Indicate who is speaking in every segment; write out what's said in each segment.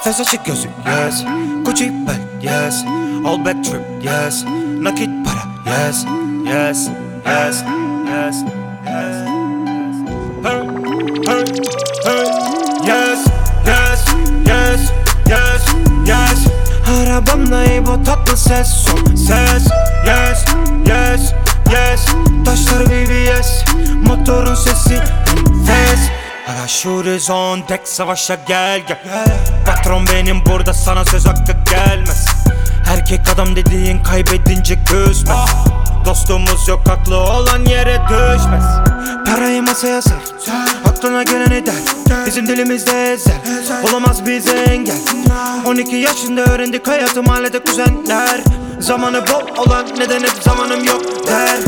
Speaker 1: Fes açık gözük yes, Gucci bag yes, all back trip yes, nakit para yes, yes, yes, yes, yes. Hey, hey, hey, yes, yes, yes, yes, yes. Arabamda İbo tatlı ses, son ses, yes, yes, yes. Taşlar BBS, motorun sesi enfes. I got shooters on deck, savaşa gel gel. Patron benim, burada sana söz hakkı gelmez. Erkek adam dediğin kaybedince küsmez. Dostumuz yok, haklı olan yere düşmez. Parayı masaya ser, aklına geleni der. Bizim dilimizde ezel, olamaz bize engel. 12 yaşında öğrendik hayatı mahallede kuzenler. Zamanı bol olan neden hep zamanım yok der.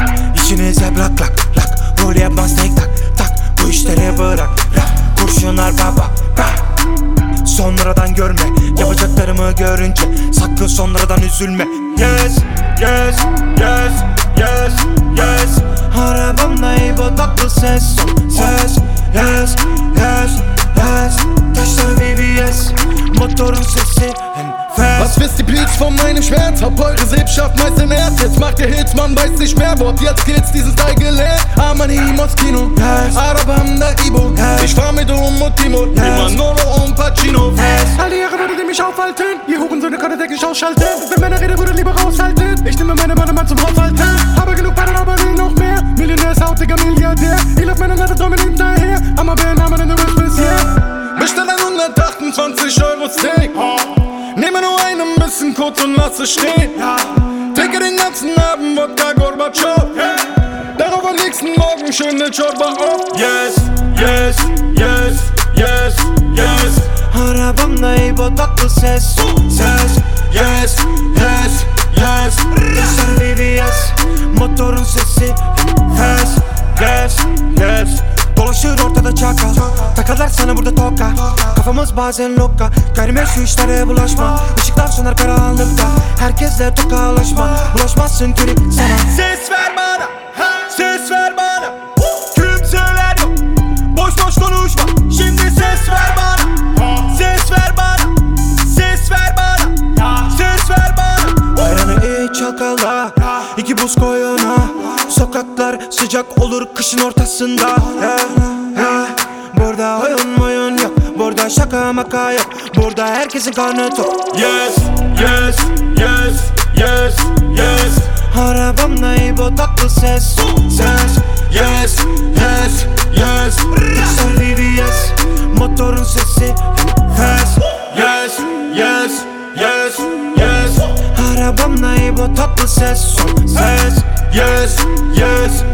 Speaker 1: İşinize bırak lak lak, rol yapmaz tek tak tak. Bu işleri bırak rak, kurşunlar baba bak. Sonradan görme, yapacaklarımı görünce sakın sonradan üzülme. Yes, yes, yes, yes, yes. Arabamda İbo tatlı ses, son ses, yes, yes, yes. Taşlar BBS, motorun sesi enfes.
Speaker 2: Was wisst die Beats von meinem Schmerz? Hab eure Sippschaft meist im Herz. Jetzt macht der Hits, man weiß nicht mehr. Wort, jetzt geht's diesen Style gelernt. Amanim aus Kino,
Speaker 1: yes.
Speaker 2: Arabamda İbo, yes. Ich fahr mit und Timo, yes. Immer Nolo und Pacino, yes.
Speaker 3: All die Jahre würde die mich aufhalten. Ihr Hurensöhne könnt ihr täglich ausschalten. Wenn meine Rede würde lieber raushalten. Ich nehme meine Mann mal zum Haushalten. Habe genug Pannen, aber will noch mehr. Millionär, Sautiger Milliardär. Ich lauf meine Nette Träume hinterher. Amma Namen in der Welt bisher.
Speaker 2: Bestell ein 128 Euro Steak. Nehme nur ein bisschen Kot und lass es stehen. Trinke den ganzen Abend Wodka Gorbatschow. Darauf am nächsten Morgen schön den Chorba auf.
Speaker 1: Yes, yes, yes, yes, yes. Arabamda İbo tatlı ses, son ses, yes, yes, yes. Taşlar BBS, motorun sesi enfes, yes, yes. Dolaşır ortada çakal, takarlar sana burada toka. Kafamız bazen loka, gayrimeşru işlere bulaşma. Işıklar söner karanlıkta, herkesle tokalaşma. Bulaşmazsın köri sana. Ses ver bana, ses ver bana. Kimseler yok, boş boş konuşma. Şimdi ses ver bana, ses ver bana, ses ver bana, ses ver bana. Ayranı iç çalkala, 2 buz koy ona. Sokaklar sıcak olur kışın ortasında. Burada oyun yok, burada şaka maka yok. Burada herkesin karnı tok. Yes, yes, yes, yes, yes. Arabamda İbo tatlı ses, son ses, yes, yes, yes. Taşlar BBS, motorun sesi enfes, yes, yes, yes, yes. Arabamda İbo tatlı ses, son ses, yes, yes,